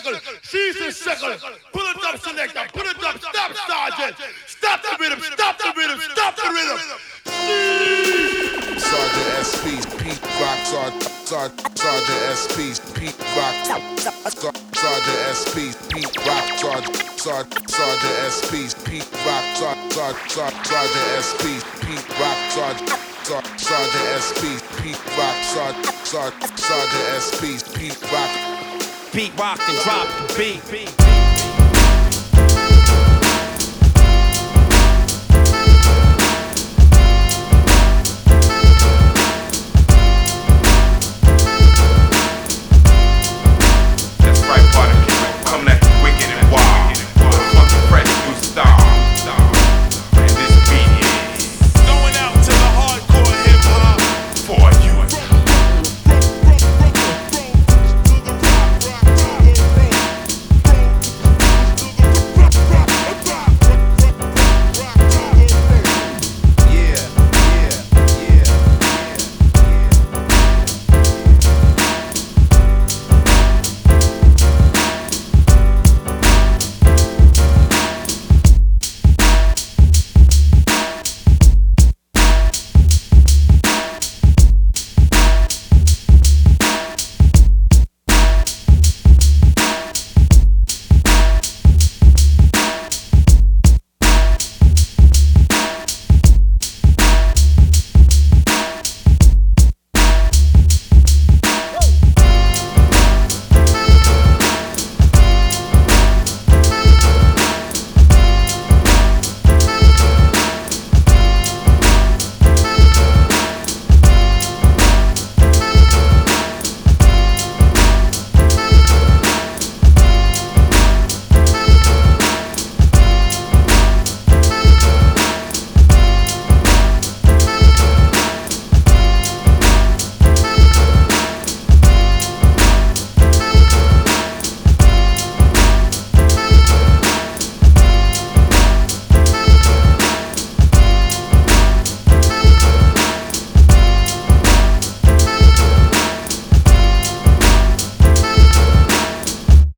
sickle, season sickle. Pull it up, selector, pull it up, stop, sergeant. Stop the rhythm, stop the rhythm, stop the rhythm. Sergeant SP's Pete Rock, Sergeant SP's Pete Rock, Sergeant SP's Pete Rock, Sergeant SP's Pete Rock, Sergeant SP's Pete Rock, Sergeant SP's Pete Rock, Sergeant SP's Pete Rock. Beat rock and drop the beat.